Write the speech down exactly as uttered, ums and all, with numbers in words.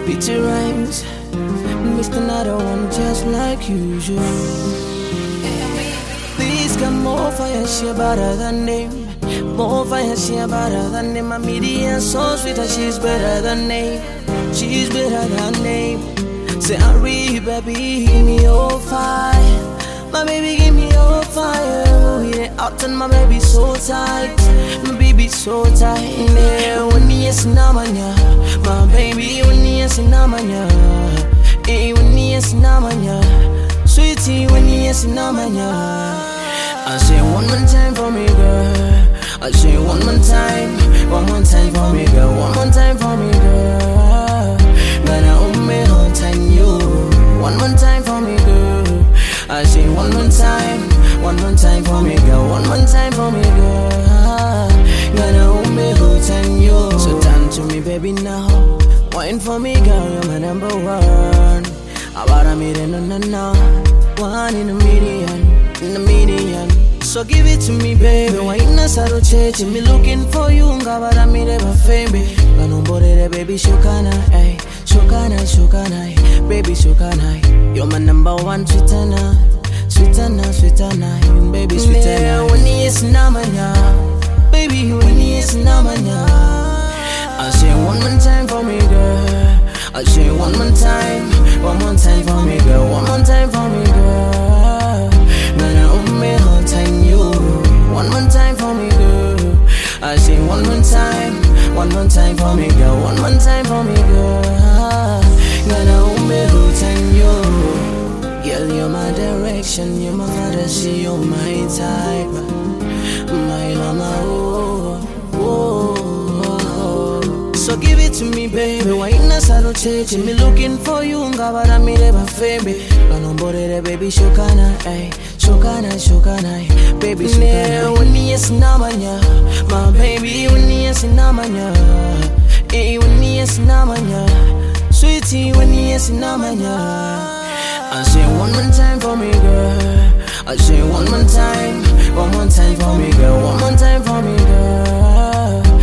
Pity rhymes, missed another one just like usual. Please come more fire, she better than name. More fire, she better than name. My media so sweet, she's better than name. She's better than name. Say hurry, baby, give me your fire. My baby, give me your fire. We ain't out and my baby so tight. My baby so tight. Yeah, when he is namanya, my baby, when he is namanya. Eh, when he is namanya, sweetie, when he is namanya. I say one more time for me, girl. I say one more time, one more time for me, girl. One more time for me, girl. Gonna hold me on time, you. One more time for me, girl. I say one more time, one more time for me, girl. One more time for me, girl. Gonna hold me on time, you. So turn to me, baby, now. Wine for me, girl, you're my number one. About a million, no, no, no. One in a million, in a million. So give it to me, baby. Why not start changing? Me looking for you, ngabara mi never fame. Gano bore baby, shukana, ay, shukana, shukana, baby, shukana. You're my number one, sweetana, sweetana, sweetana, baby, sweetana. When he is namanya, baby, when he is namanya. I say one more time for me, girl. I say one more time, one more time for me, girl. One more time for me, girl. Gonna hold me on time, you. One more time for me, girl. I say one more time, one more time for me, girl. One more time for me, girl. Gonna hold me on time, you. Girl, you're my direction, you're my fantasy, you're my type, my mama, oh, oh, oh. So give it to me, baby. Why not start changing? Me looking for you, ngabara mi never fame. Gano bore baby, shukana, ay. Shukana, shukana, baby, shukana. When he is namanya, my baby, when he is namanya. Eh, when he is namanya, sweetie, when he is namanya. I say one more time for me, girl. I say one more time, one more time for me, girl. One more time for me, girl.